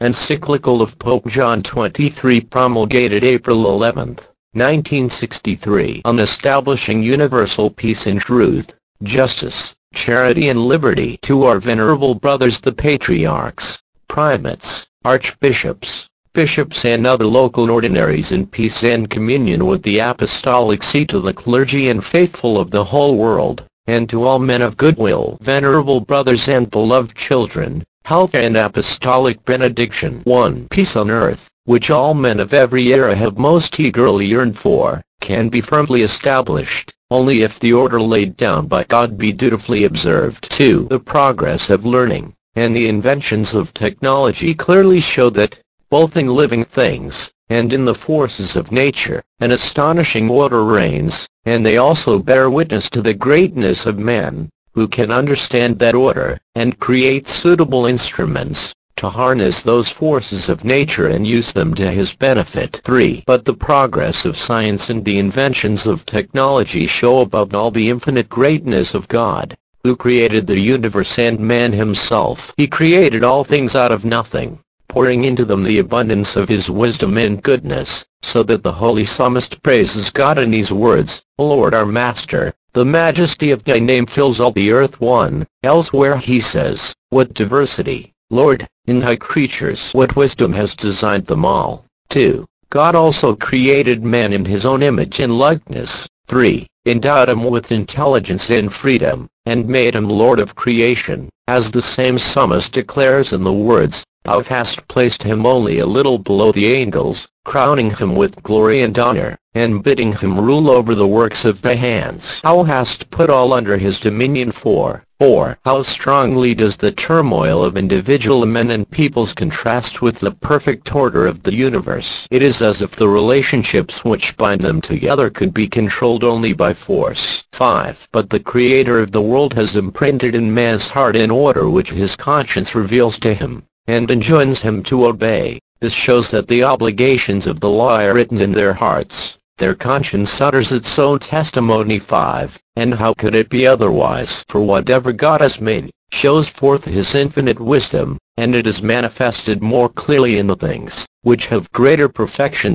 encyclical of Pope John XXIII promulgated April 11, 1963, on establishing universal peace and truth, justice, charity and liberty to our venerable brothers the patriarchs, primates, archbishops, bishops and other local ordinaries in peace and communion with the apostolic see to the clergy and faithful of the whole world, and to all men of goodwill. Venerable brothers and beloved children, health and apostolic benediction. 1. Peace on earth, which all men of every era have most eagerly yearned for, can be firmly established only if the order laid down by God be dutifully observed. 2. The progress of learning and the inventions of technology clearly show that, both in living things and in the forces of nature, an astonishing order reigns, and they also bear witness to the greatness of man, who can understand that order, and create suitable instruments to harness those forces of nature and use them to his benefit. 3. But the progress of science and the inventions of technology show above all the infinite greatness of God, who created the universe and man himself. He created all things out of nothing, pouring into them the abundance of his wisdom and goodness, so that the holy psalmist praises God in these words, O Lord our Master, the majesty of thy name fills all the earth. 1. Elsewhere he says, what diversity, Lord, in thy creatures, what wisdom has designed them all. 2. God also created man in his own image and likeness. 3. Endowed him with intelligence and freedom, and made him Lord of creation, as the same psalmist declares in the words, Thou hast placed him only a little below the angels, crowning him with glory and honor, and bidding him rule over the works of thy hands. Thou hast put all under his dominion. 4. How strongly does the turmoil of individual men and peoples contrast with the perfect order of the universe. It is as if the relationships which bind them together could be controlled only by force. 5. But the Creator of the world has imprinted in man's heart an order which his conscience reveals to him, and enjoins him to obey. This shows that the obligations of the law are written in their hearts. Their conscience utters its own testimony. 5. And how could it be otherwise? For whatever God has made, shows forth his infinite wisdom, and it is manifested more clearly in the things which have greater perfection.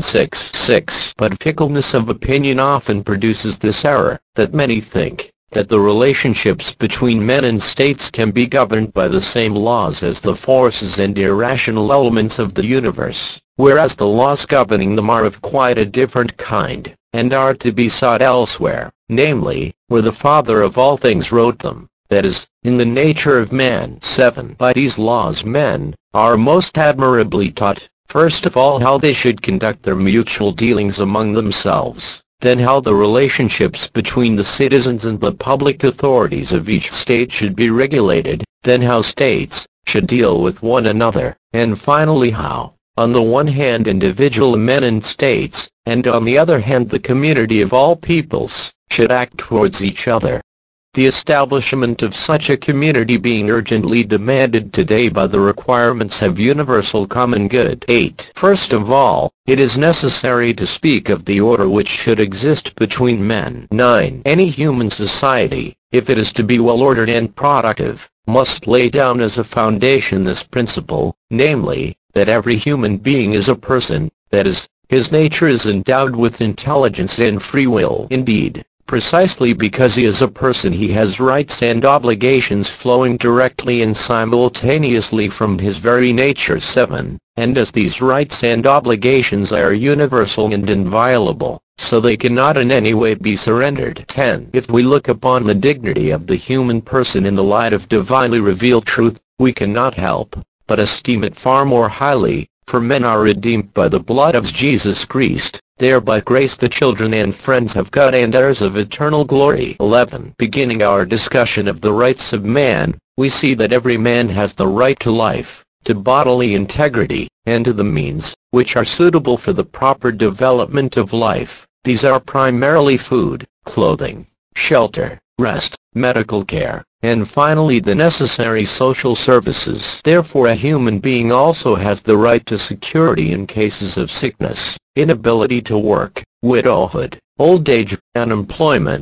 6. But fickleness of opinion often produces this error, that many think that the relationships between men and states can be governed by the same laws as the forces and irrational elements of the universe, whereas the laws governing them are of quite a different kind, and are to be sought elsewhere, namely, where the Father of all things wrote them, that is, in the nature of man. 7. By these laws men are most admirably taught, first of all how they should conduct their mutual dealings among themselves, then how the relationships between the citizens and the public authorities of each state should be regulated, then how states should deal with one another, and finally how, on the one hand individual men and states, and on the other hand the community of all peoples, should act towards each other. The establishment of such a community being urgently demanded today by the requirements of universal common good. 8. First of all, it is necessary to speak of the order which should exist between men. 9. Any human society, if it is to be well-ordered and productive, must lay down as a foundation this principle, namely, that every human being is a person, that is, his nature is endowed with intelligence and free will. Indeed, precisely because he is a person he has rights and obligations flowing directly and simultaneously from his very nature. 7. And as these rights and obligations are universal and inviolable, so they cannot in any way be surrendered. 10. If we look upon the dignity of the human person in the light of divinely revealed truth, we cannot help but esteem it far more highly, for men are redeemed by the blood of Jesus Christ. They are by grace the children and friends of God and heirs of eternal glory. 11. Beginning our discussion of the rights of man, we see that every man has the right to life, to bodily integrity, and to the means which are suitable for the proper development of life. These are primarily food, clothing, shelter, rest, medical care, and finally the necessary social services. Therefore a human being also has the right to security in cases of sickness, inability to work, widowhood, old age, unemployment,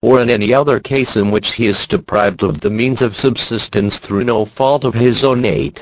or in any other case in which he is deprived of the means of subsistence through no fault of his own.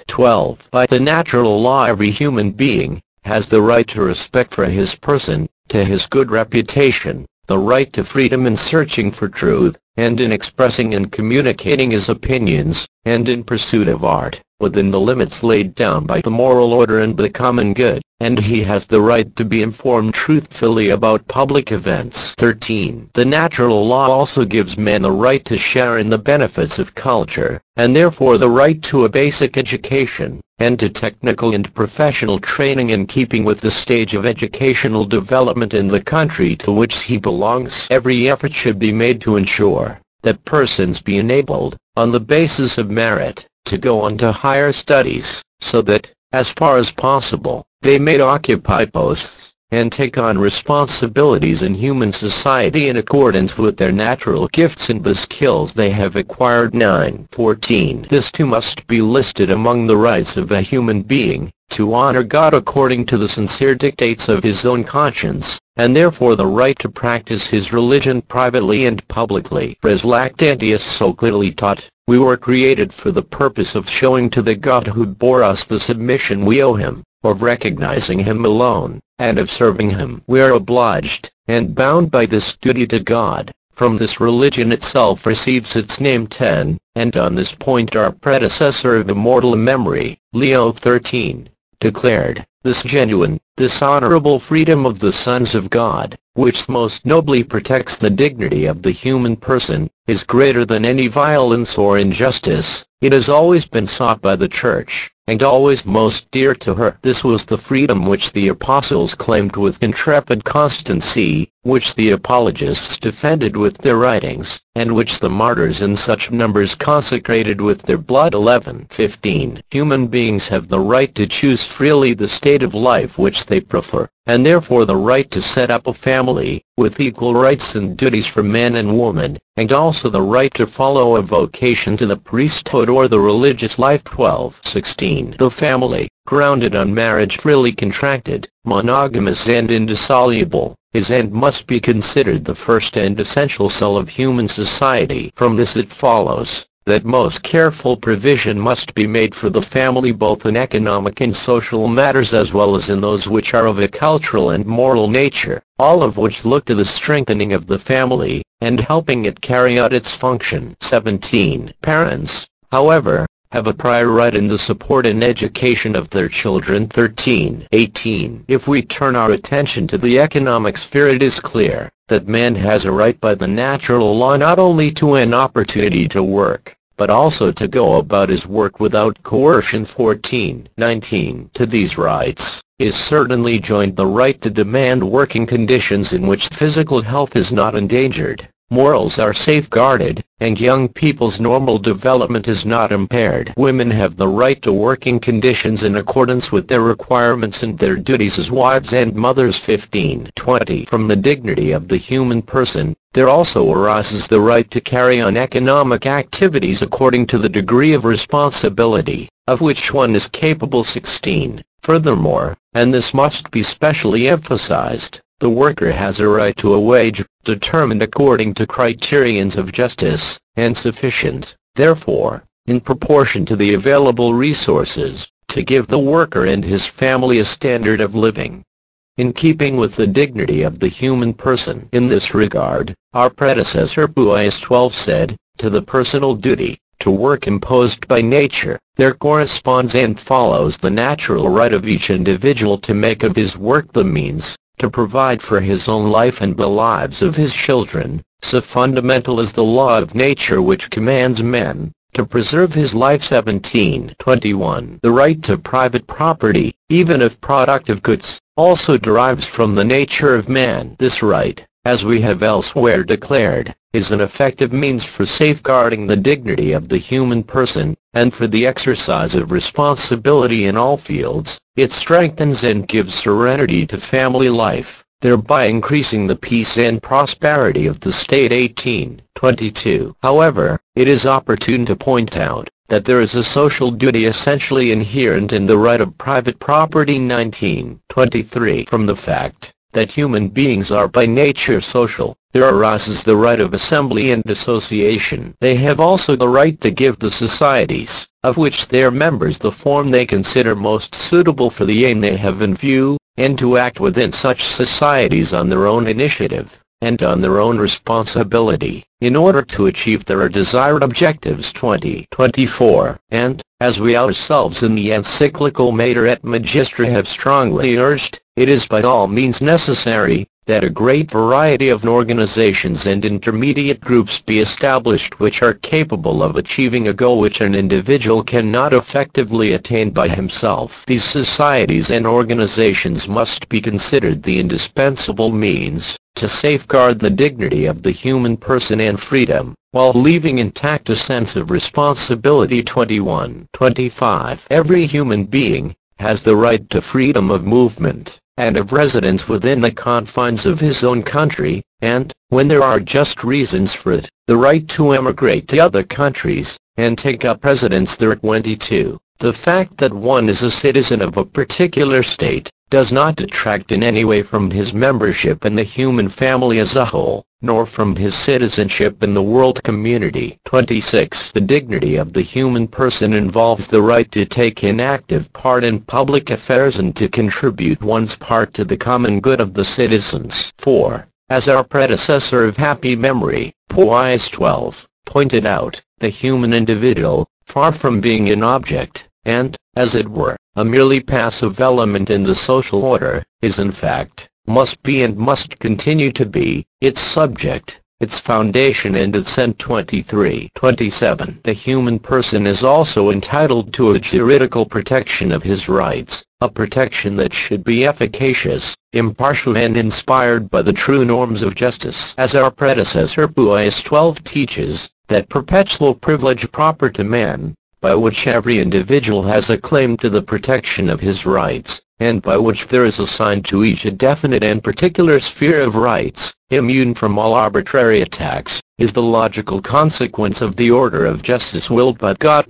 12. By the natural law every human being has the right to respect for his person, to his good reputation, the right to freedom in searching for truth, and in expressing and communicating his opinions, and in pursuit of art, within the limits laid down by the moral order and the common good, and he has the right to be informed truthfully about public events. 13. The natural law also gives men the right to share in the benefits of culture, and therefore the right to a basic education, and to technical and professional training in keeping with the stage of educational development in the country to which he belongs. Every effort should be made to ensure that persons be enabled, on the basis of merit, to go on to higher studies, so that, as far as possible, they may occupy posts, and take on responsibilities in human society in accordance with their natural gifts and the skills they have acquired. 9. 14. This too must be listed among the rights of a human being, to honor God according to the sincere dictates of his own conscience, and therefore the right to practice his religion privately and publicly. As Lactantius so clearly taught, we were created for the purpose of showing to the God who bore us the submission we owe him, of recognizing him alone, and of serving him. We are obliged, and bound by this duty to God. From this religion itself receives its name. 10. And on this point our predecessor of immortal memory, Leo XIII, declared, this genuine, this honorable freedom of the sons of God, which most nobly protects the dignity of the human person, is greater than any violence or injustice. It has always been sought by the Church, and always most dear to her. This was the freedom which the apostles claimed with intrepid constancy, which the apologists defended with their writings, and which the martyrs in such numbers consecrated with their blood. 11. 15. Human beings have the right to choose freely the state of life which they prefer, and therefore the right to set up a family, with equal rights and duties for man and woman, and also the right to follow a vocation to the priesthood or the religious life. 12. 16. The family, grounded on marriage freely contracted, monogamous and indissoluble, is and must be considered the first and essential cell of human society. From this it follows that most careful provision must be made for the family both in economic and social matters as well as in those which are of a cultural and moral nature, all of which look to the strengthening of the family, and helping it carry out its function. 17. Parents, however, have a prior right in the support and education of their children. 13. 18. If we turn our attention to the economic sphere, it is clear that man has a right by the natural law not only to an opportunity to work, but also to go about his work without coercion. 14. 19. To these rights is certainly joined the right to demand working conditions in which physical health is not endangered, morals are safeguarded, and young people's normal development is not impaired. Women have the right to working conditions in accordance with their requirements and their duties as wives and mothers. 15. 20. From the dignity of the human person, there also arises the right to carry on economic activities according to the degree of responsibility, of which one is capable. 16. Furthermore, and this must be specially emphasized, the worker has a right to a wage, determined according to criterions of justice, and sufficient, therefore, in proportion to the available resources, to give the worker and his family a standard of living in keeping with the dignity of the human person. In this regard, our predecessor Pius XII said, to the personal duty to work imposed by nature, there corresponds and follows the natural right of each individual to make of his work the means to provide for his own life and the lives of his children. So fundamental is the law of nature which commands man to preserve his life. 17. 21. The right to private property, even if product of goods, also derives from the nature of man. This right, as we have elsewhere declared, is an effective means for safeguarding the dignity of the human person, and for the exercise of responsibility in all fields. It strengthens and gives serenity to family life, thereby increasing the peace and prosperity of the state. 18. 22. However, it is opportune to point out that there is a social duty essentially inherent in the right of private property. 19. 23. From the fact that human beings are by nature social, there arises the right of assembly and association. They have also the right to give the societies, of which they are members, the form they consider most suitable for the aim they have in view, and to act within such societies on their own initiative, and on their own responsibility, in order to achieve their desired objectives. 2024. And, as we ourselves in the encyclical Mater et Magistra have strongly urged, it is by all means necessary that a great variety of organizations and intermediate groups be established which are capable of achieving a goal which an individual cannot effectively attain by himself. These societies and organizations must be considered the indispensable means to safeguard the dignity of the human person and freedom, while leaving intact a sense of responsibility. 21-25. Every human being has the right to freedom of movement and of residence within the confines of his own country, and, when there are just reasons for it, the right to emigrate to other countries, and take up residence there. 22. The fact that one is a citizen of a particular state does not detract in any way from his membership in the human family as a whole, nor from his citizenship in the world community. 26. The dignity of the human person involves the right to take an active part in public affairs and to contribute one's part to the common good of the citizens. 4. As our predecessor of happy memory, Pius XII, pointed out, the human individual, far from being an object, and, as it were, a merely passive element in the social order, is in fact, must be and must continue to be, its subject, its foundation and its end. 23-27. The human person is also entitled to a juridical protection of his rights, a protection that should be efficacious, impartial and inspired by the true norms of justice. As our predecessor Pius XII teaches, that perpetual privilege proper to man, by which every individual has a claim to the protection of his rights, and by which there is assigned to each a definite and particular sphere of rights, immune from all arbitrary attacks, is the logical consequence of the order of justice willed by God.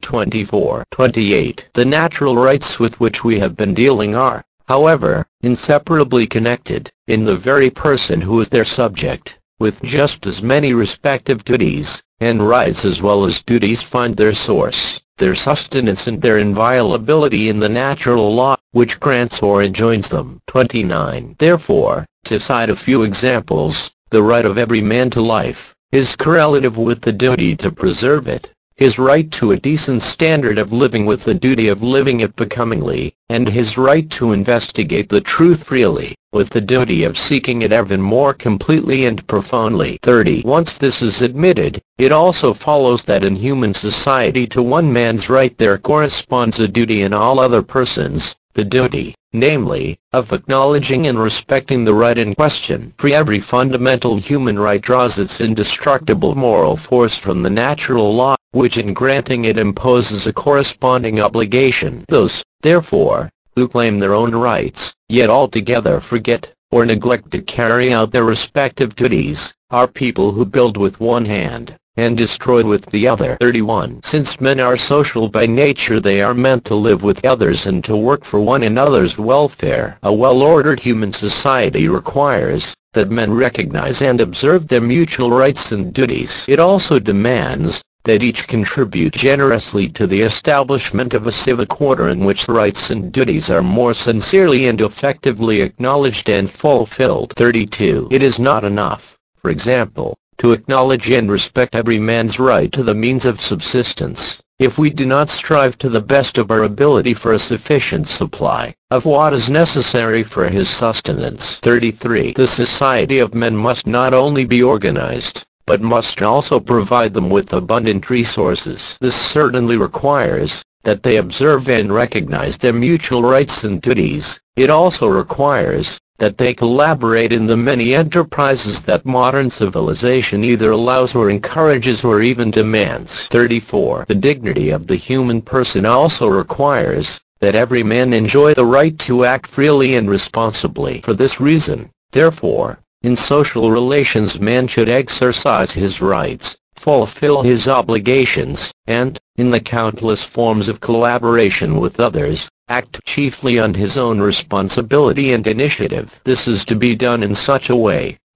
24-28. The natural rights with which we have been dealing are, however, inseparably connected, in the very person who is their subject, with just as many respective duties, and rights as well as duties find their source, their sustenance and their inviolability in the natural law, which grants or enjoins them. 29. Therefore, to cite a few examples, the right of every man to life, is correlative with the duty to preserve it, his right to a decent standard of living with the duty of living it becomingly, and his right to investigate the truth freely, with the duty of seeking it ever more completely and profoundly. 30. Once this is admitted, it also follows that in human society to one man's right there corresponds a duty in all other persons, the duty, namely, of acknowledging and respecting the right in question. For every fundamental human right draws its indestructible moral force from the natural law, which in granting it imposes a corresponding obligation. Those, therefore, who claim their own rights, yet altogether forget, or neglect to carry out their respective duties, are people who build with one hand, and destroy with the other. 31. Since men are social by nature, they are meant to live with others and to work for one another's welfare. A well-ordered human society requires that men recognize and observe their mutual rights and duties. It also demands that each contribute generously to the establishment of a civic order in which rights and duties are more sincerely and effectively acknowledged and fulfilled. 32. It is not enough, for example, to acknowledge and respect every man's right to the means of subsistence, if we do not strive to the best of our ability for a sufficient supply of what is necessary for his sustenance. 33. The society of men must not only be organized, but must also provide them with abundant resources. This certainly requires that they observe and recognize their mutual rights and duties. It also requires that they collaborate in the many enterprises that modern civilization either allows or encourages or even demands. 34. The dignity of the human person also requires that every man enjoy the right to act freely and responsibly. For this reason, therefore, in social relations man should exercise his rights, fulfill his obligations, and, in the countless forms of collaboration with others, act chiefly on his own responsibility and initiative. This is to be done in such a way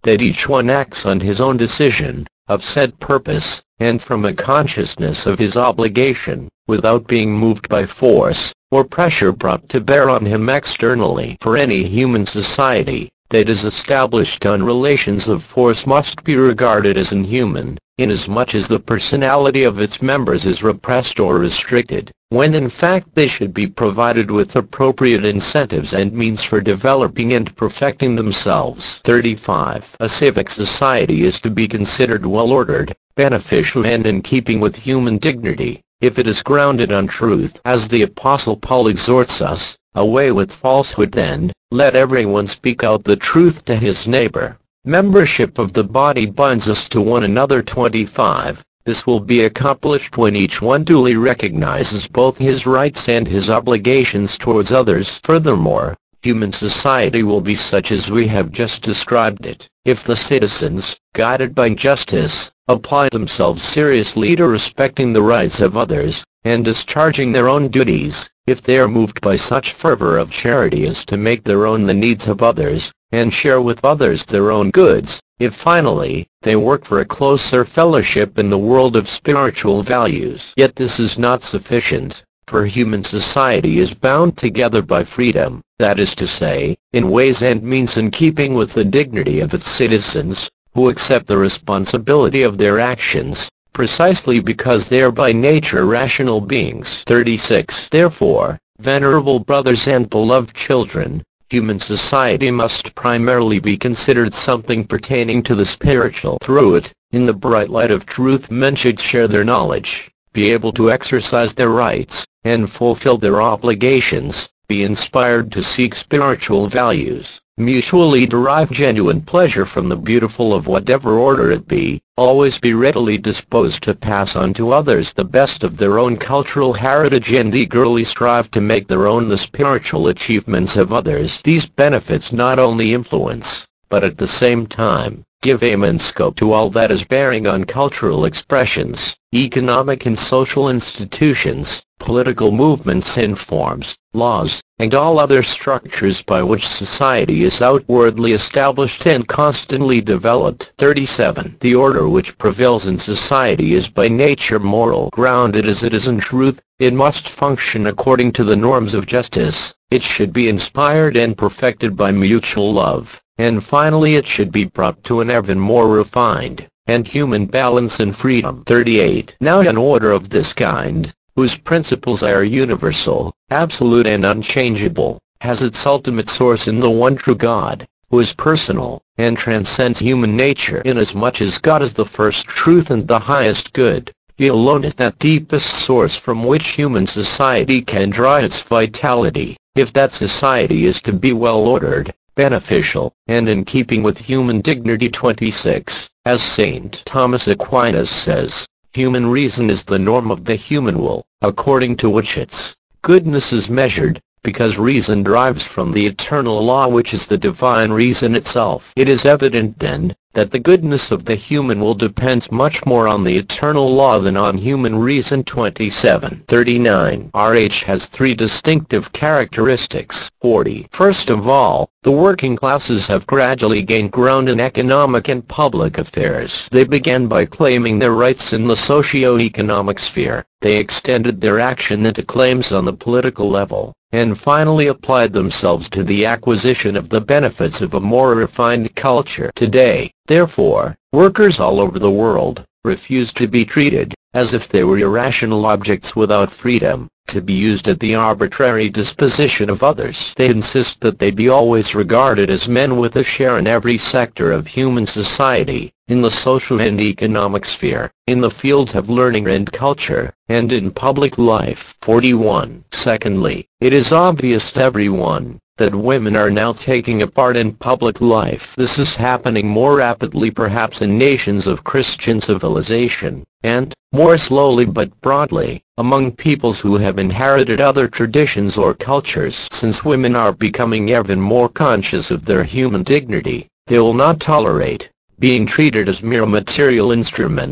that each one acts on his own decision, of set purpose, and from a consciousness of his obligation, without being moved by force, or pressure brought to bear on him externally. For any human society that is established on relations of force must be regarded as inhuman, inasmuch as the personality of its members is repressed or restricted, when in fact they should be provided with appropriate incentives and means for developing and perfecting themselves. 35. A civic society is to be considered well-ordered, beneficial and in keeping with human dignity, if it is grounded on truth. As the Apostle Paul exhorts us, away with falsehood and let everyone speak out the truth to his neighbor. Membership of the body binds us to one another. 25. This will be accomplished when each one duly recognizes both his rights and his obligations towards others. Furthermore, human society will be such as we have just described it, if the citizens, guided by justice, apply themselves seriously to respecting the rights of others, and discharging their own duties, if they are moved by such fervor of charity as to make their own the needs of others, and share with others their own goods, if finally, they work for a closer fellowship in the world of spiritual values. Yet this is not sufficient, for human society is bound together by freedom, that is to say, in ways and means in keeping with the dignity of its citizens, who accept the responsibility of their actions, precisely because they are by nature rational beings. 36. Therefore, venerable brothers and beloved children, human society must primarily be considered something pertaining to the spiritual. Through it, in the bright light of truth, men should share their knowledge, be able to exercise their rights, and fulfill their obligations, be inspired to seek spiritual values, mutually derive genuine pleasure from the beautiful of whatever order it be, always be readily disposed to pass on to others the best of their own cultural heritage, and eagerly strive to make their own the spiritual achievements of others. These benefits not only influence, but at the same time, give aim and scope to all that is bearing on cultural expressions, economic and social institutions, political movements and forms, laws, and all other structures by which society is outwardly established and constantly developed. 37. The order which prevails in society is by nature moral. Grounded as it is in truth, it must function according to the norms of justice, it should be inspired and perfected by mutual love, and finally it should be brought to an ever more refined and human balance and freedom. 38. Now an order of this kind, whose principles are universal, absolute and unchangeable, has its ultimate source in the one true God, who is personal, and transcends human nature. Inasmuch as God is the first truth and the highest good, He alone is that deepest source from which human society can draw its vitality. If that society is to be well-ordered, beneficial, and in keeping with human dignity. 26. As St. Thomas Aquinas says, human reason is the norm of the human will, according to which its goodness is measured, because reason derives from the eternal law which is the divine reason itself. It is evident then, that the goodness of the human will depends much more on the eternal law than on human reason. 27. 39. RH has three distinctive characteristics. 40. First of all, the working classes have gradually gained ground in economic and public affairs. They began by claiming their rights in the socio-economic sphere. They extended their action into claims on the political level, and finally applied themselves to the acquisition of the benefits of a more refined culture. Today, therefore, workers all over the world refuse to be treated as if they were irrational objects without freedom, to be used at the arbitrary disposition of others. They insist that they be always regarded as men with a share in every sector of human society, in the social and economic sphere, in the fields of learning and culture, and in public life. 41. Secondly, it is obvious to everyone that women are now taking a part in public life. This is happening more rapidly perhaps in nations of Christian civilization, and, more slowly but broadly, among peoples who have inherited other traditions or cultures. Since women are becoming ever more conscious of their human dignity, they will not tolerate being treated as mere material instruments,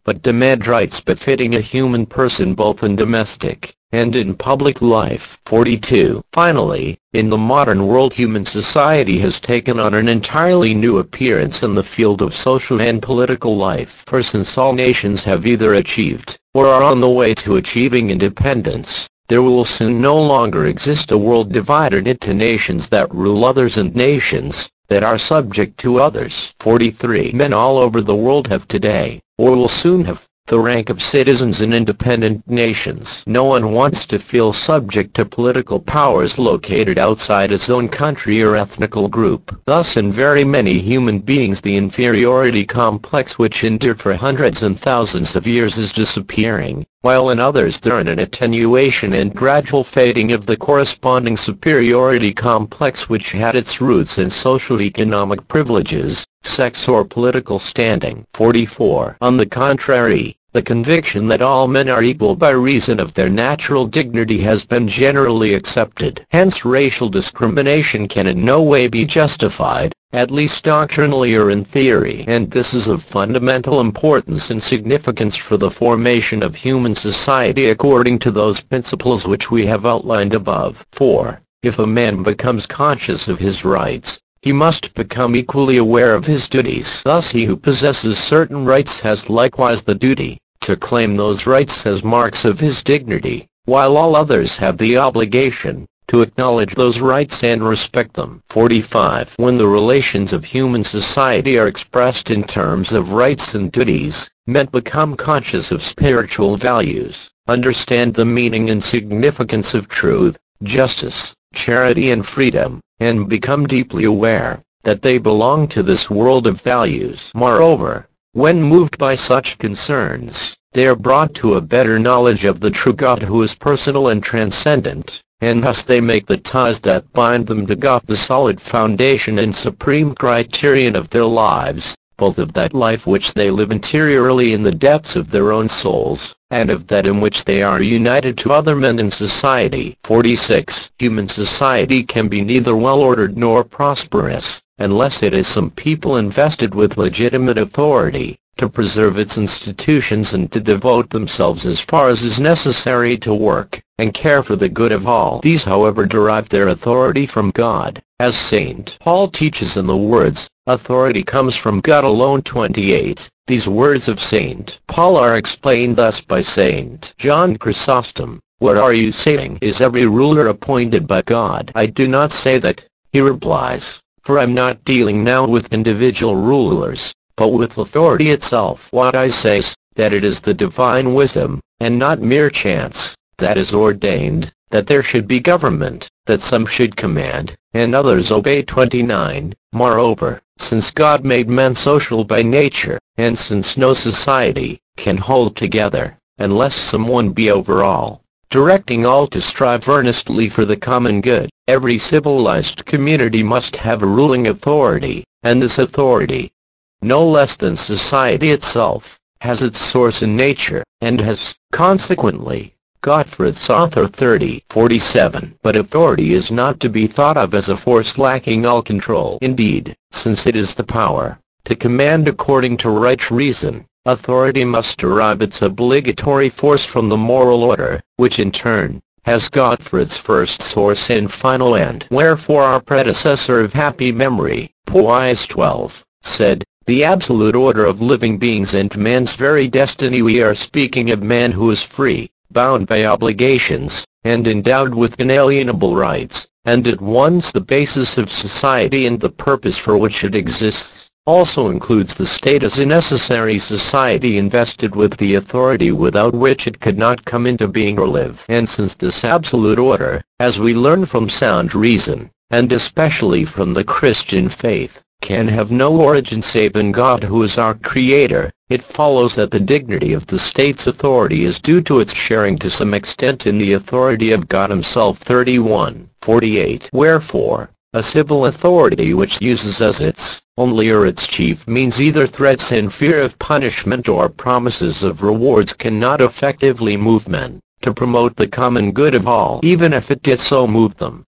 but demand rights befitting a human person both in domestic and in public life. 42. Finally, in the modern world, human society has taken on an entirely new appearance in the field of social and political life. For since all nations have either achieved, or are on the way to achieving independence, there will soon no longer exist a world divided into nations that rule others and nations that are subject to others. 43. Men all over the world have today, or will soon have, the rank of citizens in independent nations. No one wants to feel subject to political powers located outside his own country or ethnical group. Thus in very many human beings the inferiority complex which endured for hundreds and thousands of years is disappearing, while in others there is an attenuation and gradual fading of the corresponding superiority complex which had its roots in social-economic privileges, sex or political standing. 44. On the contrary, the conviction that all men are equal by reason of their natural dignity has been generally accepted. Hence racial discrimination can in no way be justified, at least doctrinally or in theory. And this is of fundamental importance and significance for the formation of human society according to those principles which we have outlined above. 4. If a man becomes conscious of his rights, he must become equally aware of his duties. Thus he who possesses certain rights has likewise the duty to claim those rights as marks of his dignity, while all others have the obligation to acknowledge those rights and respect them. 45. When the relations of human society are expressed in terms of rights and duties, men become conscious of spiritual values, understand the meaning and significance of truth, justice, charity and freedom, and become deeply aware that they belong to this world of values. Moreover, when moved by such concerns, they are brought to a better knowledge of the true God who is personal and transcendent, and thus they make the ties that bind them to God the solid foundation and supreme criterion of their lives, both of that life which they live interiorly in the depths of their own souls, and of that in which they are united to other men in society. 46. Human society can be neither well-ordered nor prosperous, unless it is some people invested with legitimate authority, to preserve its institutions and to devote themselves as far as is necessary to work and care for the good of all. These however derive their authority from God, as St. Paul teaches in the words, "Authority comes from God alone." 28. These words of St. Paul are explained thus by St. John Chrysostom, "What are you saying? Is every ruler appointed by God?" "I do not say that," he replies, "for I am not dealing now with individual rulers, but with authority itself. What I say is, that it is the divine wisdom, and not mere chance, that is ordained, that there should be government, that some should command, and others obey." 29. Moreover, since God made men social by nature, and since no society can hold together, unless someone be over all, directing all to strive earnestly for the common good, every civilized community must have a ruling authority, and this authority, no less than society itself, has its source in nature, and has, consequently, God for its author. 30. 47. But authority is not to be thought of as a force lacking all control. Indeed, since it is the power to command according to right reason, authority must derive its obligatory force from the moral order, which in turn has God for its first source and final end. Wherefore our predecessor of happy memory, Pius XII, said, "The absolute order of living beings and man's very destiny." We are speaking of man who is free, bound by obligations, and endowed with inalienable rights, and at once the basis of society and the purpose for which it exists. Also includes the state as a necessary society invested with the authority without which it could not come into being or live. And since this absolute order, as we learn from sound reason, and especially from the Christian faith, can have no origin save in God who is our Creator, it follows that the dignity of the state's authority is due to its sharing to some extent in the authority of God Himself. 31. 48. Wherefore, a civil authority which uses as its only or its chief means either threats and fear of punishment or promises of rewards cannot effectively move men to promote the common good of all, even if it did so move them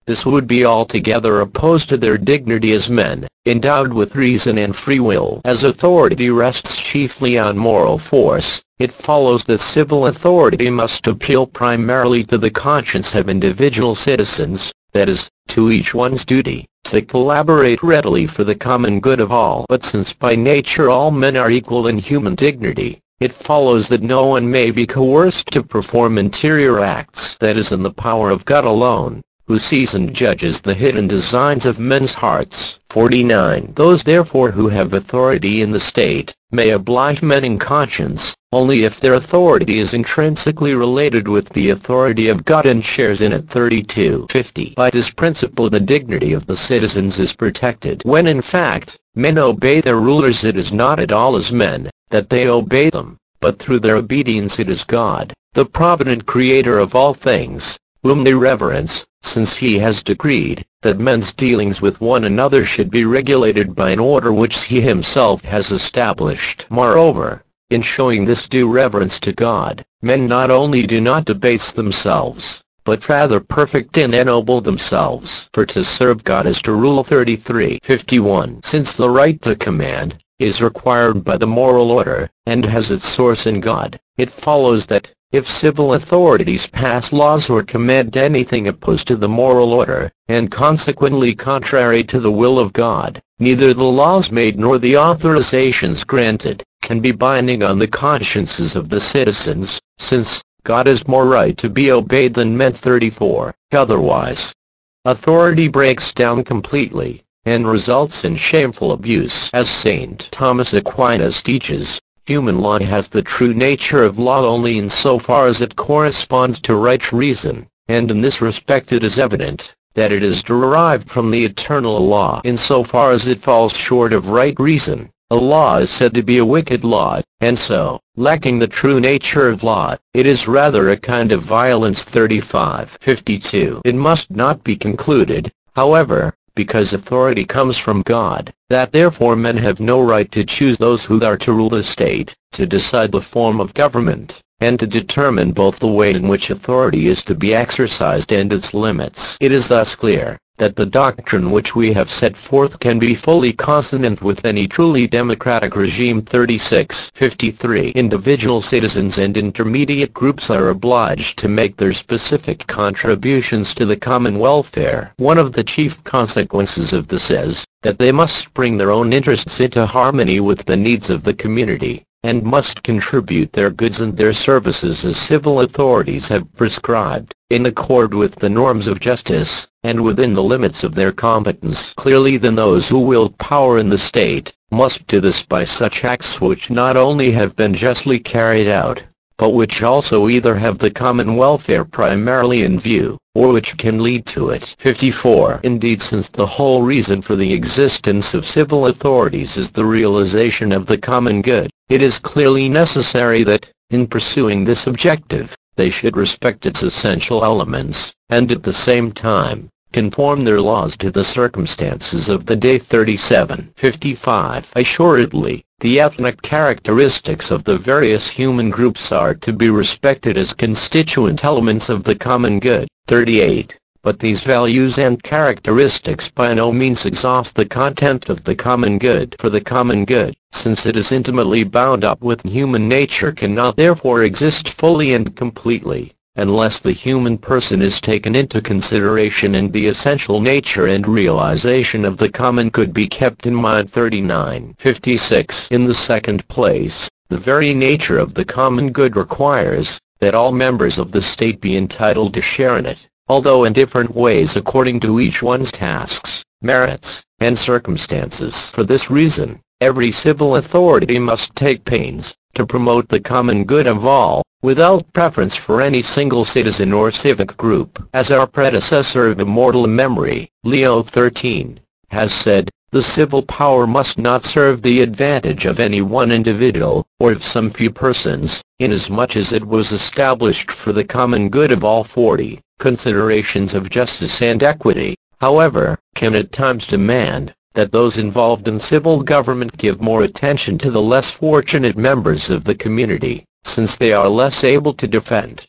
This would be altogether opposed to their dignity as men, endowed with reason and free will. As authority rests chiefly on moral force, it follows that civil authority must appeal primarily to the conscience of individual citizens, that is, to each one's duty to collaborate readily for the common good of all. But since by nature all men are equal in human dignity, it follows that no one may be coerced to perform interior acts. That is in the power of God alone, who sees and judges the hidden designs of men's hearts. 49. Those therefore who have authority in the state, may oblige men in conscience, only if their authority is intrinsically related with the authority of God and shares in it. 32. 50. By this principle the dignity of the citizens is protected. When in fact, men obey their rulers, it is not at all as men, that they obey them, but through their obedience it is God, the provident creator of all things, whom they reverence, since he has decreed that men's dealings with one another should be regulated by an order which he himself has established. Moreover, in showing this due reverence to God, men not only do not debase themselves, but rather perfect and ennoble themselves. For to serve God is to rule. 33. 51. Since the right to command is required by the moral order, and has its source in God, it follows that, if civil authorities pass laws or command anything opposed to the moral order, and consequently contrary to the will of God, neither the laws made nor the authorizations granted can be binding on the consciences of the citizens, since God is more right to be obeyed than men. 34. Otherwise, authority breaks down completely, and results in shameful abuse. As St. Thomas Aquinas teaches, human law has the true nature of law only insofar as it corresponds to right reason, and in this respect it is evident that it is derived from the eternal law. Insofar as it falls short of right reason, a law is said to be a wicked law, and so, lacking the true nature of law, it is rather a kind of violence. 35. 52. It must not be concluded, however, because authority comes from God, that therefore men have no right to choose those who are to rule the state, to decide the form of government, and to determine both the way in which authority is to be exercised and its limits. It is thus clear that the doctrine which we have set forth can be fully consonant with any truly democratic regime. 36. 53. Individual citizens and intermediate groups are obliged to make their specific contributions to the common welfare. One of the chief consequences of this is that they must bring their own interests into harmony with the needs of the community, and must contribute their goods and their services as civil authorities have prescribed, in accord with the norms of justice, and within the limits of their competence. Clearly then those who wield power in the state must do this by such acts which not only have been justly carried out, but which also either have the common welfare primarily in view, or which can lead to it. 54. Indeed, since the whole reason for the existence of civil authorities is the realization of the common good, it is clearly necessary that, in pursuing this objective, they should respect its essential elements, and at the same time, conform their laws to the circumstances of the day. 37. 55. Assuredly, the ethnic characteristics of the various human groups are to be respected as constituent elements of the common good. 38. But these values and characteristics by no means exhaust the content of the common good. For the common good, since it is intimately bound up with human nature, cannot therefore exist fully and completely, unless the human person is taken into consideration and the essential nature and realization of the common good be kept in mind. 39. 56. In the second place, the very nature of the common good requires that all members of the state be entitled to share in it, although in different ways according to each one's tasks, merits, and circumstances. For this reason, every civil authority must take pains to promote the common good of all, without preference for any single citizen or civic group. As our predecessor of immortal memory, Leo XIII, has said, the civil power must not serve the advantage of any one individual, or of some few persons, inasmuch as it was established for the common good of all. 40. Considerations of justice and equity, however, can at times demand that those involved in civil government give more attention to the less fortunate members of the community, since they are less able to defend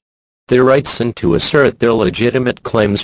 their rights and to assert their legitimate claims.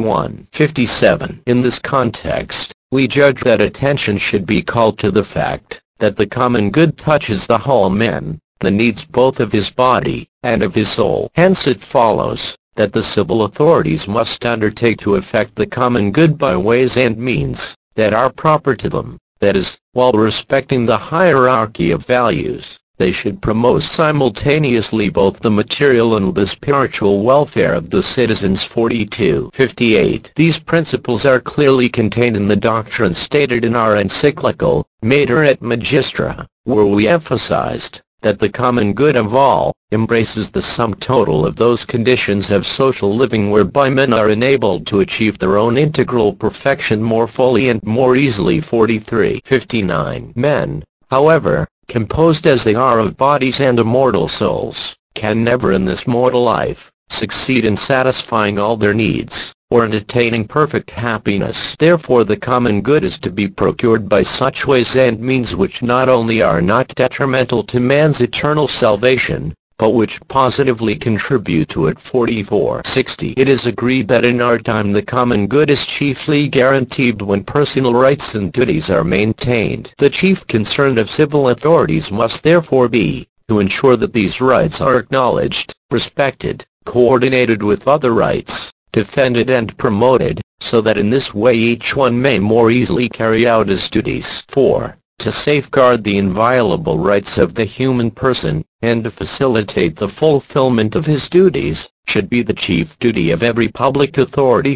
41-57. In this context, we judge that attention should be called to the fact that the common good touches the whole man, the needs both of his body and of his soul. Hence it follows that the civil authorities must undertake to effect the common good by ways and means that are proper to them. That is, while respecting the hierarchy of values, they should promote simultaneously both the material and the spiritual welfare of the citizens. 42-58. These principles are clearly contained in the doctrine stated in our encyclical, Mater et Magistra, where we emphasized that the common good of all embraces the sum total of those conditions of social living whereby men are enabled to achieve their own integral perfection more fully and more easily. 43-59. Men, however, composed as they are of bodies and immortal souls, can never in this mortal life succeed in satisfying all their needs, or in attaining perfect happiness. Therefore the common good is to be procured by such ways and means which not only are not detrimental to man's eternal salvation, but which positively contribute to it. 44-60. It is agreed that in our time the common good is chiefly guaranteed when personal rights and duties are maintained. The chief concern of civil authorities must therefore be to ensure that these rights are acknowledged, respected, coordinated with other rights, defended and promoted, so that in this way each one may more easily carry out his duties. 4. To safeguard the inviolable rights of the human person, and to facilitate the fulfillment of his duties, should be the chief duty of every public authority.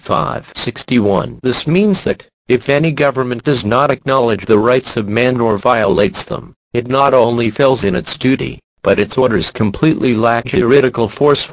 45-61. This means that, if any government does not acknowledge the rights of man or violates them, it not only fails in its duty, but its orders completely lack juridical force.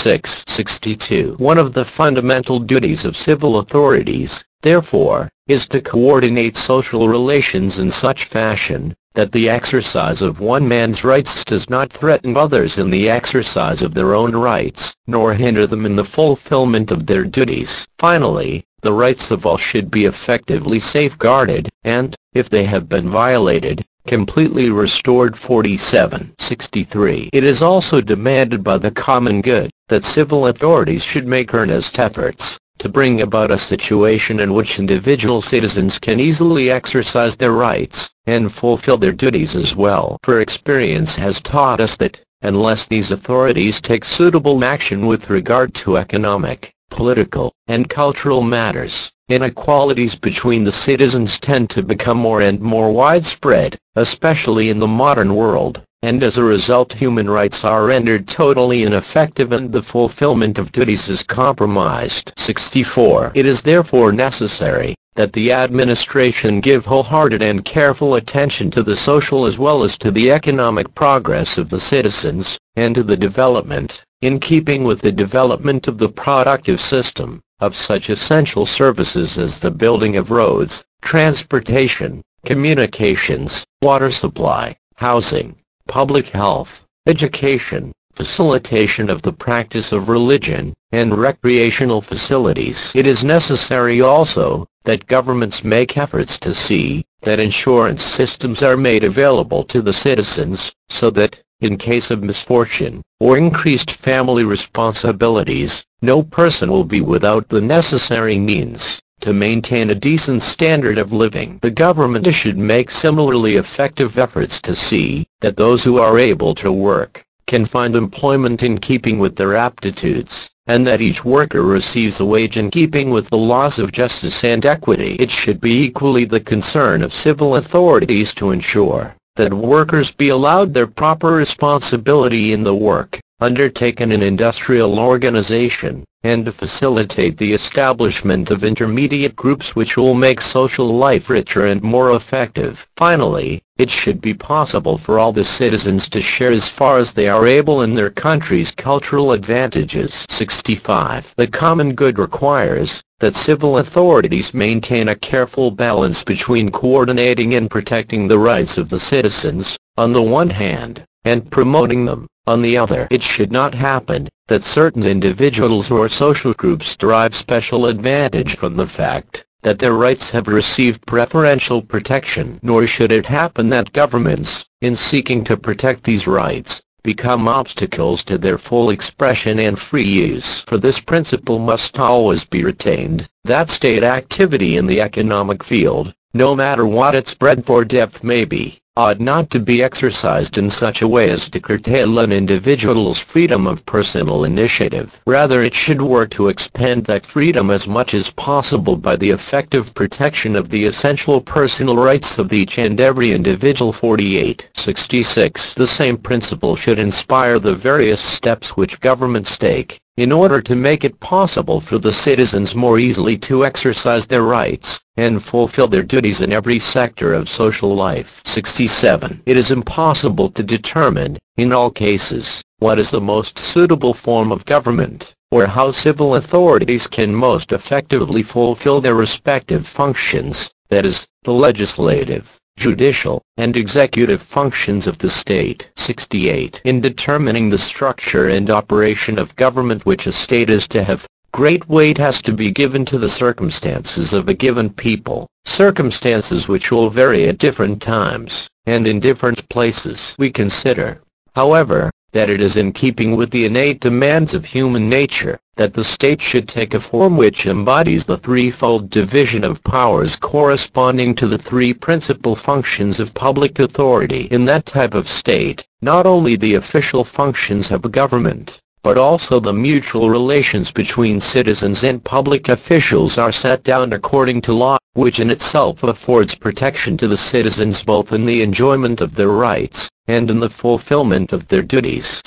46-62. One of the fundamental duties of civil authorities, therefore, is to coordinate social relations in such fashion that the exercise of one man's rights does not threaten others in the exercise of their own rights, nor hinder them in the fulfillment of their duties. Finally, the rights of all should be effectively safeguarded, and, if they have been violated, completely restored. 47-63. It is also demanded by the common good that civil authorities should make earnest efforts to bring about a situation in which individual citizens can easily exercise their rights and fulfill their duties as well. For experience has taught us that, unless these authorities take suitable action with regard to economic, political, and cultural matters, inequalities between the citizens tend to become more and more widespread, especially in the modern world, and as a result human rights are rendered totally ineffective and the fulfillment of duties is compromised. 64. It is therefore necessary that the administration give wholehearted and careful attention to the social as well as to the economic progress of the citizens, and to the development, in keeping with the development of the productive system, of such essential services as the building of roads, transportation, communications, water supply, housing, public health, education, facilitation of the practice of religion, and recreational facilities. It is necessary also that governments make efforts to see that insurance systems are made available to the citizens, so that, in case of misfortune, or increased family responsibilities, no person will be without the necessary means to maintain a decent standard of living. The government should make similarly effective efforts to see that those who are able to work can find employment in keeping with their aptitudes, and that each worker receives a wage in keeping with the laws of justice and equity. It should be equally the concern of civil authorities to ensure that workers be allowed their proper responsibility in the work undertaken in industrial organization, and to facilitate the establishment of intermediate groups which will make social life richer and more effective. Finally, it should be possible for all the citizens to share as far as they are able in their country's cultural advantages. 65. The common good requires that civil authorities maintain a careful balance between coordinating and protecting the rights of the citizens, on the one hand, and promoting them, on the other. It should not happen that certain individuals or social groups derive special advantage from the fact that their rights have received preferential protection. Nor should it happen that governments, in seeking to protect these rights, become obstacles to their full expression and free use. For this principle must always be retained, that state activity in the economic field, no matter what its breadth or depth may be, ought not to be exercised in such a way as to curtail an individual's freedom of personal initiative. Rather, it should work to expand that freedom as much as possible by the effective protection of the essential personal rights of each and every individual. 48-66. The same principle should inspire the various steps which governments take, in order to make it possible for the citizens more easily to exercise their rights and fulfill their duties in every sector of social life. 67. It is impossible to determine, in all cases, what is the most suitable form of government, or how civil authorities can most effectively fulfill their respective functions, that is, the legislative, judicial, and executive functions of the state. 68. In determining the structure and operation of government which a state is to have, great weight has to be given to the circumstances of a given people, circumstances which will vary at different times, and in different places. We consider, however, that it is in keeping with the innate demands of human nature, that the state should take a form which embodies the threefold division of powers corresponding to the three principal functions of public authority. In that type of state, not only the official functions of government, but also the mutual relations between citizens and public officials are set down according to law, which in itself affords protection to the citizens both in the enjoyment of their rights and in the fulfillment of their duties.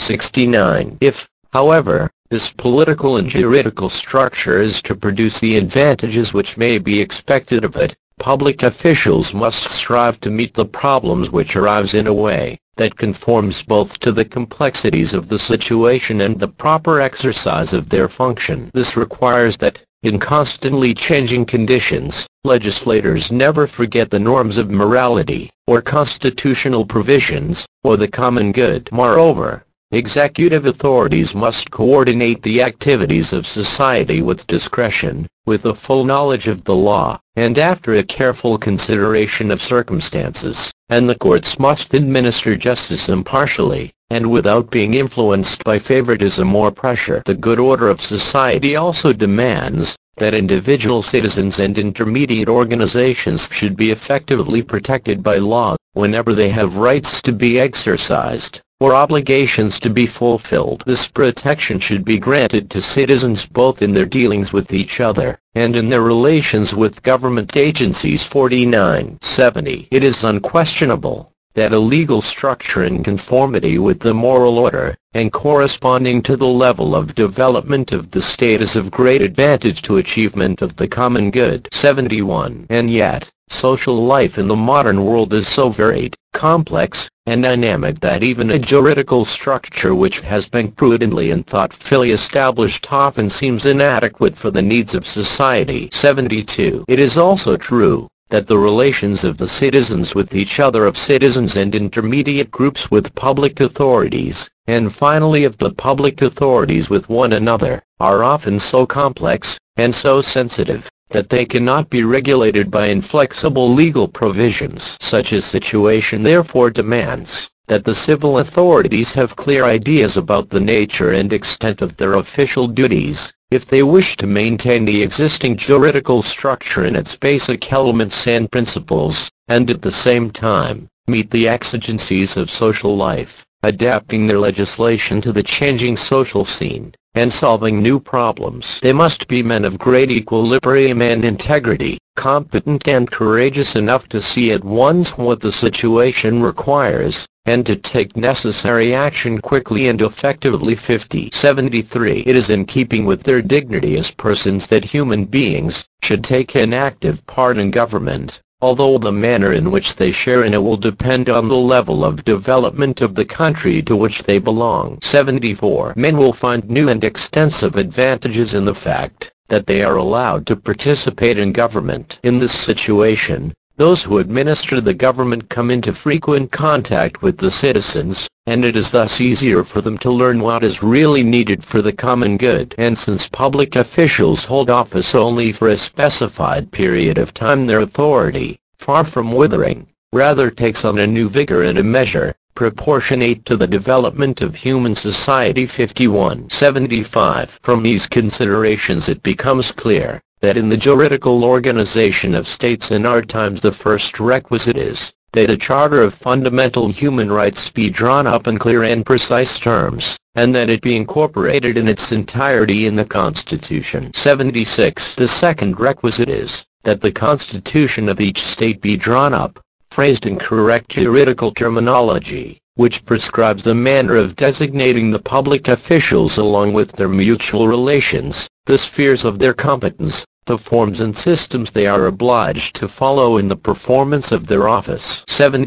69. If, however, this political and juridical structure is to produce the advantages which may be expected of it, public officials must strive to meet the problems which arise in a way that conforms both to the complexities of the situation and the proper exercise of their function. This requires that, in constantly changing conditions, legislators never forget the norms of morality, or constitutional provisions, or the common good. Moreover, executive authorities must coordinate the activities of society with discretion, with a full knowledge of the law, and after a careful consideration of circumstances, and the courts must administer justice impartially, and without being influenced by favoritism or pressure. The good order of society also demands that individual citizens and intermediate organizations should be effectively protected by law, whenever they have rights to be exercised, or obligations to be fulfilled. This protection should be granted to citizens both in their dealings with each other, and in their relations with government agencies. 49-70. It is unquestionable that a legal structure in conformity with the moral order, and corresponding to the level of development of the state is of great advantage to achievement of the common good. 71. And yet, social life in the modern world is so varied, complex, and dynamic that even a juridical structure which has been prudently and thoughtfully established often seems inadequate for the needs of society. 72. It is also true that the relations of the citizens with each other, of citizens and intermediate groups with public authorities, and finally of the public authorities with one another, are often so complex, and so sensitive, that they cannot be regulated by inflexible legal provisions. Such a situation therefore demands that the civil authorities have clear ideas about the nature and extent of their official duties, if they wish to maintain the existing juridical structure in its basic elements and principles, and at the same time, meet the exigencies of social life, adapting their legislation to the changing social scene, and solving new problems. They must be men of great equilibrium and integrity, competent and courageous enough to see at once what the situation requires, and to take necessary action quickly and effectively. 50-73. It is in keeping with their dignity as persons that human beings should take an active part in government, although the manner in which they share in it will depend on the level of development of the country to which they belong. 74. Men will find new and extensive advantages in the fact that they are allowed to participate in government. In this situation, those who administer the government come into frequent contact with the citizens, and it is thus easier for them to learn what is really needed for the common good. And since public officials hold office only for a specified period of time, their authority, far from withering, rather takes on a new vigor and a measure, proportionate to the development of human society. 5175. From these considerations it becomes clear that in the juridical organization of states in our times the first requisite is that a charter of fundamental human rights be drawn up in clear and precise terms, and that it be incorporated in its entirety in the Constitution. 76. The second requisite is that the Constitution of each state be drawn up, phrased in correct juridical terminology, which prescribes the manner of designating the public officials along with their mutual relations, the spheres of their competence, the forms and systems they are obliged to follow in the performance of their office.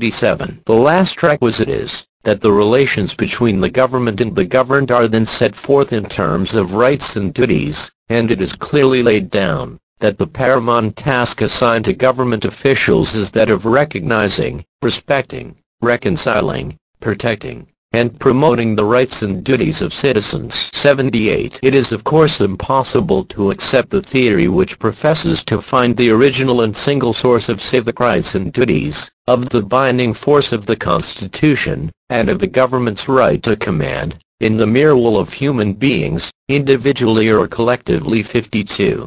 77. The last requisite is that the relations between the government and the governed are then set forth in terms of rights and duties, and it is clearly laid down that the paramount task assigned to government officials is that of recognizing, respecting, reconciling, protecting, and promoting the rights and duties of citizens. 78. It is of course impossible to accept the theory which professes to find the original and single source of civic rights and duties, of the binding force of the Constitution, and of the government's right to command, in the mere will of human beings, individually or collectively. 52.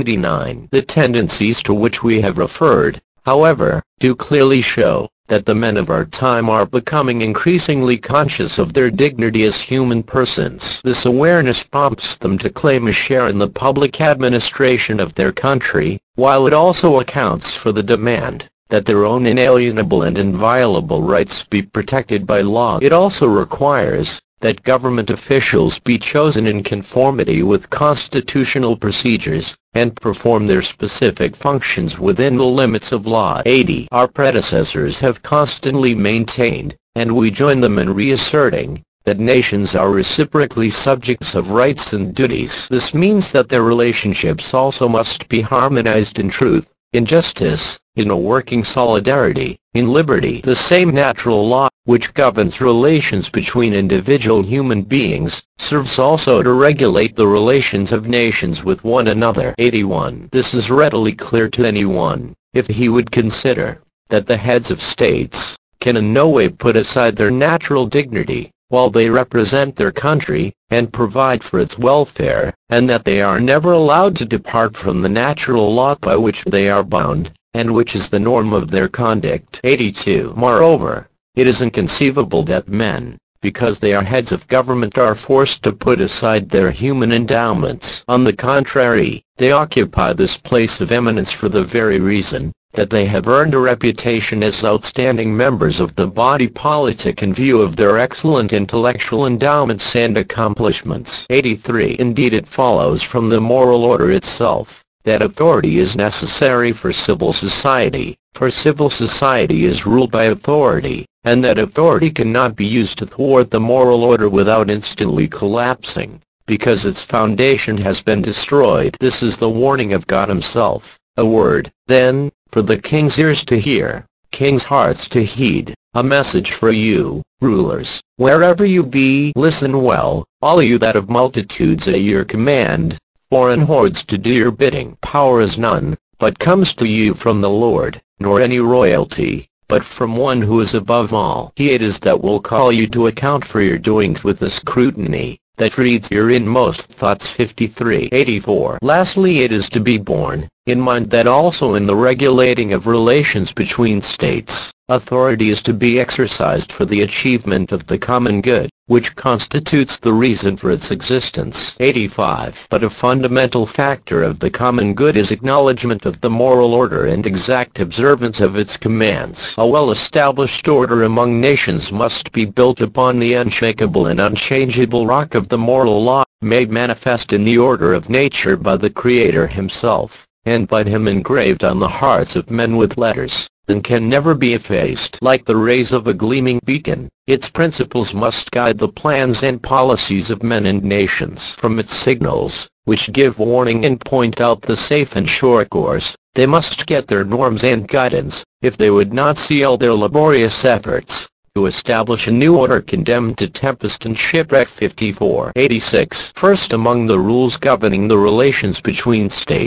79. The tendencies to which we have referred, however, do clearly show that the men of our time are becoming increasingly conscious of their dignity as human persons. This awareness prompts them to claim a share in the public administration of their country, while it also accounts for the demand that their own inalienable and inviolable rights be protected by law. It also requires that government officials be chosen in conformity with constitutional procedures, and perform their specific functions within the limits of law. 80. Our predecessors have constantly maintained, and we join them in reasserting, that nations are reciprocally subjects of rights and duties. This means that their relationships also must be harmonized in truth, in justice, in a working solidarity, in liberty. The same natural law, which governs relations between individual human beings, serves also to regulate the relations of nations with one another. 81. This is readily clear to anyone, if he would consider that the heads of states can in no way put aside their natural dignity, while they represent their country, and provide for its welfare, and that they are never allowed to depart from the natural law by which they are bound, and which is the norm of their conduct. 82. Moreover, it is inconceivable that men, because they are heads of government, are forced to put aside their human endowments. On the contrary, they occupy this place of eminence for the very reason that they have earned a reputation as outstanding members of the body politic in view of their excellent intellectual endowments and accomplishments. 83. Indeed, it follows from the moral order itself that authority is necessary for civil society, for civil society is ruled by authority, and that authority cannot be used to thwart the moral order without instantly collapsing, because its foundation has been destroyed. This is the warning of God Himself. A word, then, for the king's ears to hear, king's hearts to heed, a message for you, rulers, wherever you be. Listen well, all you that have multitudes at your command, foreign hordes to do your bidding. Power is none, but comes to you from the Lord, nor any royalty, but from one who is above all. He it is that will call you to account for your doings with the scrutiny that reads your inmost thoughts. 53. 84. Lastly, it is to be borne in mind that also in the regulating of relations between states, authority is to be exercised for the achievement of the common good, which constitutes the reason for its existence. 85. But a fundamental factor of the common good is acknowledgment of the moral order and exact observance of its commands. A well-established order among nations must be built upon the unshakable and unchangeable rock of the moral law, made manifest in the order of nature by the Creator Himself, and by Him engraved on the hearts of men with letters, and can never be effaced. Like the rays of a gleaming beacon, its principles must guide the plans and policies of men and nations. From its signals, which give warning and point out the safe and sure course, they must get their norms and guidance, if they would not see all their laborious efforts to establish a new order condemned to tempest and shipwreck. 54. 86. First among the rules governing the relations between states,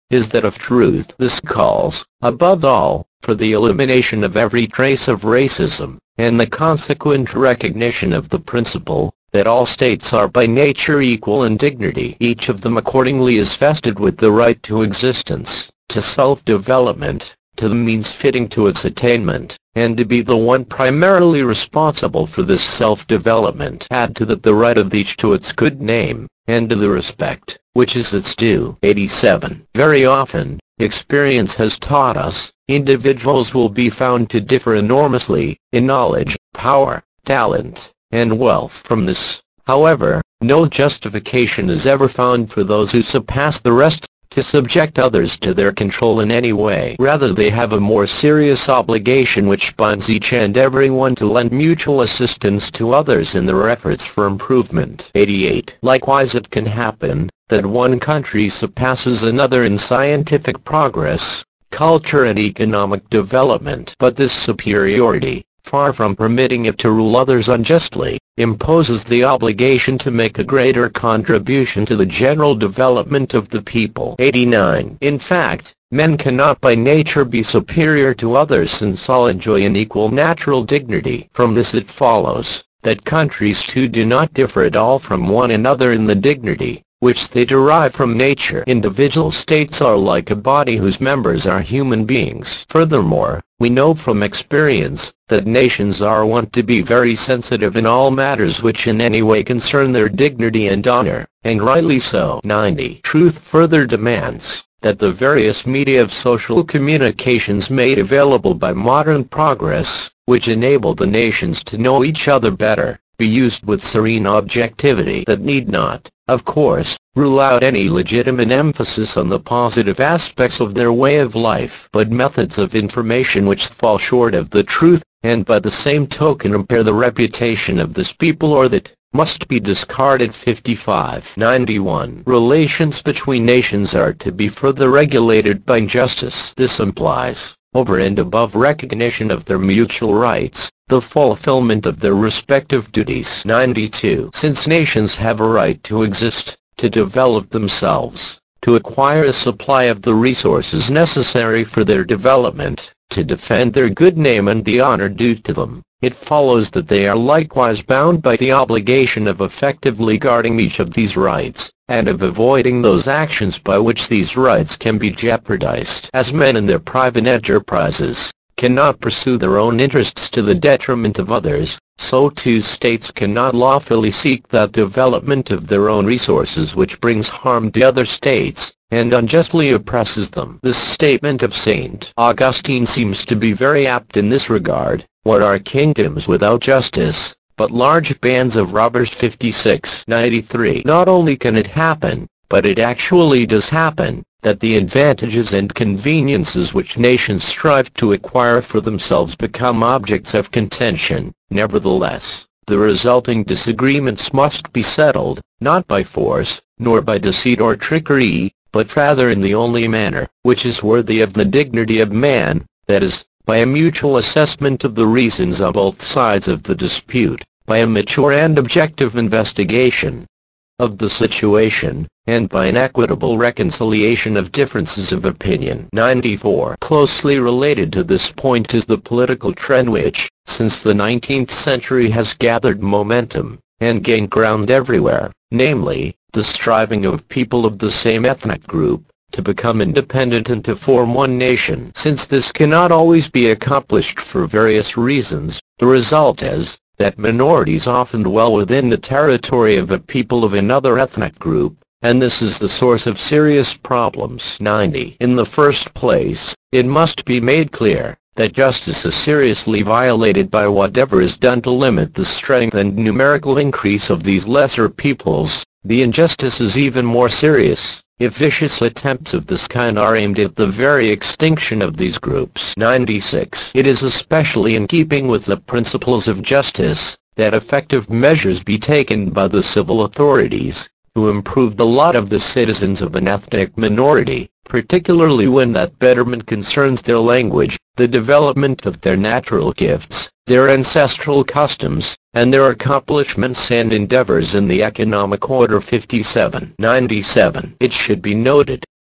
is that of truth. This calls, above all, for the elimination of every trace of racism, and the consequent recognition of the principle that all states are by nature equal in dignity. Each of them accordingly is vested with the right to existence, to self-development, to the means fitting to its attainment, and to be the one primarily responsible for this self-development. Add to that the right of each to its good name, and to the respect which is its due. 87. Very often, experience has taught us, individuals will be found to differ enormously, in knowledge, power, talent, and wealth. From this, however, no justification is ever found for those who surpass the rest, to subject others to their control in any way. Rather, they have a more serious obligation which binds each and every one to lend mutual assistance to others in their efforts for improvement. 88. Likewise, it can happen that one country surpasses another in scientific progress, culture and economic development, but this superiority, far from permitting it to rule others unjustly, imposes the obligation to make a greater contribution to the general development of the people. 89. In fact, men cannot by nature be superior to others, since all enjoy an equal natural dignity. From this it follows that countries too do not differ at all from one another in the dignity which they derive from nature. Individual states are like a body whose members are human beings. Furthermore, we know from experience that nations are wont to be very sensitive in all matters which in any way concern their dignity and honor, and rightly so. 90. Truth further demands that the various media of social communications made available by modern progress, which enable the nations to know each other better, be used with serene objectivity. That need not, of course, rule out any legitimate emphasis on the positive aspects of their way of life, but methods of information which fall short of the truth, and by the same token impair the reputation of this people, or that must be discarded. 55. 91. Relations between nations are to be further regulated by justice. This implies, over and above recognition of their mutual rights, the fulfillment of their respective duties. 92. Since nations have a right to exist, to develop themselves, to acquire a supply of the resources necessary for their development, to defend their good name and the honor due to them, it follows that they are likewise bound by the obligation of effectively guarding each of these rights, and of avoiding those actions by which these rights can be jeopardized. As men in their private enterprises cannot pursue their own interests to the detriment of others, so too states cannot lawfully seek that development of their own resources which brings harm to other states, and unjustly oppresses them. This statement of St. Augustine seems to be very apt in this regard. What are kingdoms without justice, but large bands of robbers? 56. 93. Not only can it happen, but it actually does happen, that the advantages and conveniences which nations strive to acquire for themselves become objects of contention. Nevertheless, the resulting disagreements must be settled, not by force, nor by deceit or trickery, but rather in the only manner which is worthy of the dignity of man, that is, by a mutual assessment of the reasons on both sides of the dispute, by a mature and objective investigation of the situation, and by an equitable reconciliation of differences of opinion. 94. Closely related to this point is the political trend which, since the 19th century, has gathered momentum, and gained ground everywhere, namely, the striving of people of the same ethnic group to become independent and to form one nation. Since this cannot always be accomplished for various reasons, the result is that minorities often dwell within the territory of a people of another ethnic group, and this is the source of serious problems. 90. In the first place, it must be made clear that justice is seriously violated by whatever is done to limit the strength and numerical increase of these lesser peoples. The injustice is even more serious if vicious attempts of this kind are aimed at the very extinction of these groups. 96. It is especially in keeping with the principles of justice that effective measures be taken by the civil authorities to improve the lot of the citizens of an ethnic minority, particularly when that betterment concerns their language, the development of their natural gifts, their ancestral customs, and their accomplishments and endeavors in the economic order. 57. 97. It should be noted,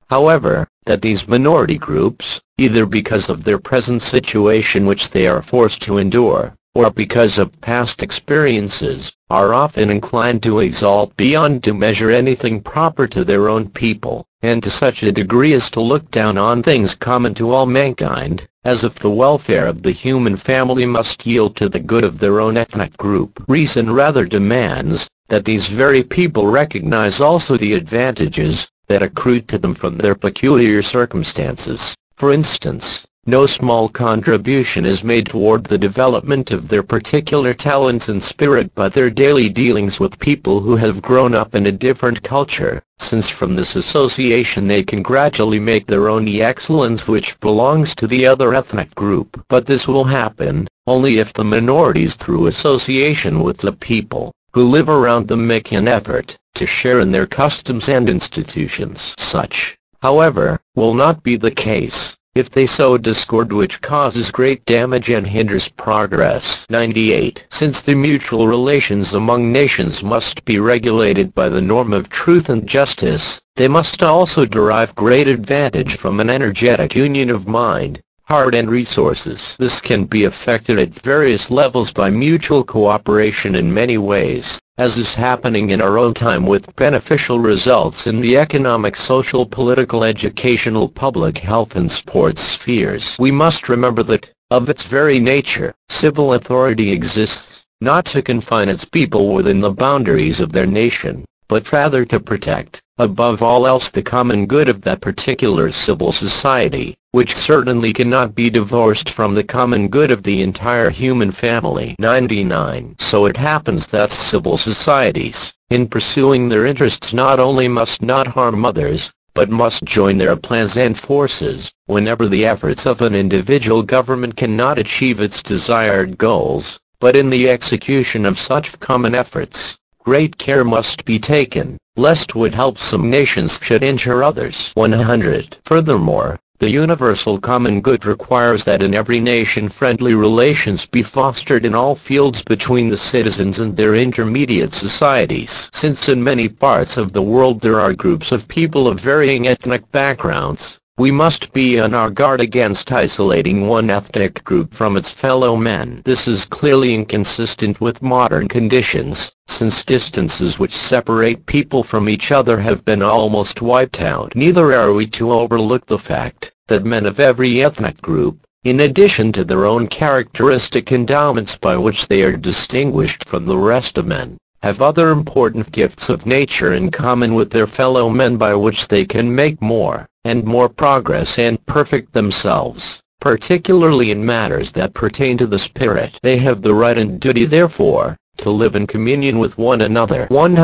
however, that these minority groups, either because of their present situation which they are forced to endure, or because of past experiences, are often inclined to exalt beyond to measure anything proper to their own people, and to such a degree as to look down on things common to all mankind, as if the welfare of the human family must yield to the good of their own ethnic group. Reason rather demands that these very people recognize also the advantages that accrue to them from their peculiar circumstances. For instance, no small contribution is made toward the development of their particular talents and spirit by their daily dealings with people who have grown up in a different culture, since from this association they can gradually make their own the excellence which belongs to the other ethnic group. But this will happen only if the minorities, through association with the people who live around them, make an effort to share in their customs and institutions. Such, however, will not be the case if they sow discord which causes great damage and hinders progress. 98. Since the mutual relations among nations must be regulated by the norm of truth and justice, they must also derive great advantage from an energetic union of mind, heart and resources. This can be effected at various levels by mutual cooperation in many ways, as is happening in our own time with beneficial results in the economic, social, political, educational, public health and sports spheres. We must remember that, of its very nature, civil authority exists, not to confine its people within the boundaries of their nation, but rather to protect, above all else, the common good of that particular civil society, which certainly cannot be divorced from the common good of the entire human family. 99. So it happens that civil societies, in pursuing their interests, not only must not harm others, but must join their plans and forces, whenever the efforts of an individual government cannot achieve its desired goals. But in the execution of such common efforts, great care must be taken, lest what helps some nations should injure others. 100. Furthermore, the universal common good requires that in every nation friendly relations be fostered in all fields between the citizens and their intermediate societies. Since in many parts of the world there are groups of people of varying ethnic backgrounds, we must be on our guard against isolating one ethnic group from its fellow men. This is clearly inconsistent with modern conditions, since distances which separate people from each other have been almost wiped out. Neither are we to overlook the fact that men of every ethnic group, in addition to their own characteristic endowments by which they are distinguished from the rest of men, have other important gifts of nature in common with their fellow men by which they can make more and more progress and perfect themselves, particularly in matters that pertain to the spirit. They have the right and duty, therefore, to live in communion with one another.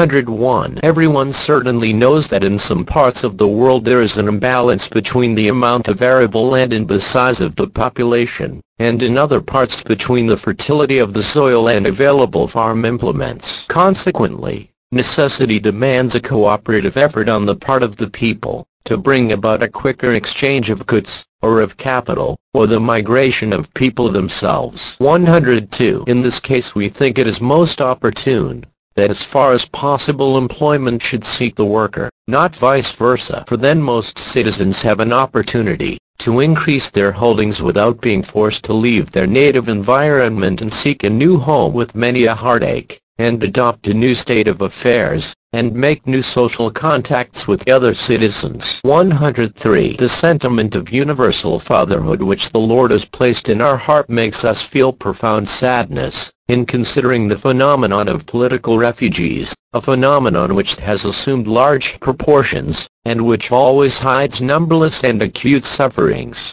101. Everyone certainly knows that in some parts of the world there is an imbalance between the amount of arable land and the size of the population, and in other parts between the fertility of the soil and available farm implements. Consequently, necessity demands a cooperative effort on the part of the people to bring about a quicker exchange of goods, or of capital, or the migration of people themselves. 102. In this case we think it is most opportune that as far as possible employment should seek the worker, not vice versa, for then most citizens have an opportunity to increase their holdings without being forced to leave their native environment and seek a new home with many a heartache, and adopt a new state of affairs, and make new social contacts with other citizens. 103. The sentiment of universal fatherhood which the Lord has placed in our heart makes us feel profound sadness in considering the phenomenon of political refugees, a phenomenon which has assumed large proportions, and which always hides numberless and acute sufferings.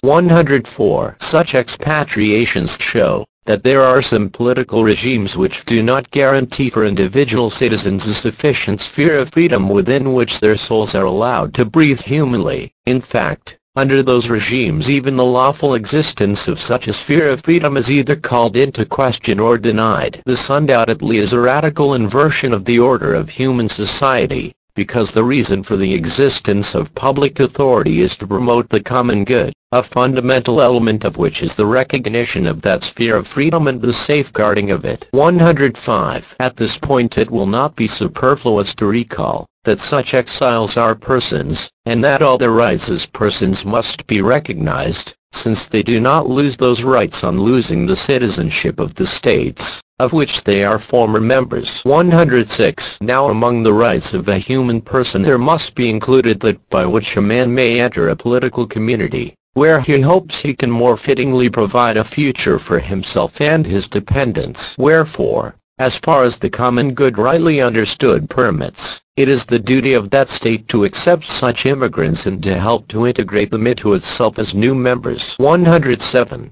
104. Such expatriations show that there are some political regimes which do not guarantee for individual citizens a sufficient sphere of freedom within which their souls are allowed to breathe humanly. In fact, under those regimes even the lawful existence of such a sphere of freedom is either called into question or denied. This undoubtedly is a radical inversion of the order of human society, because the reason for the existence of public authority is to promote the common good, a fundamental element of which is the recognition of that sphere of freedom and the safeguarding of it. 105. At this point it will not be superfluous to recall that such exiles are persons, and that all their rights as persons must be recognized, since they do not lose those rights on losing the citizenship of the states of which they are former members. 106. Now among the rights of a human person there must be included that by which a man may enter a political community, where he hopes he can more fittingly provide a future for himself and his dependents. Wherefore, as far as the common good rightly understood permits, it is the duty of that state to accept such immigrants and to help to integrate them into itself as new members. 107.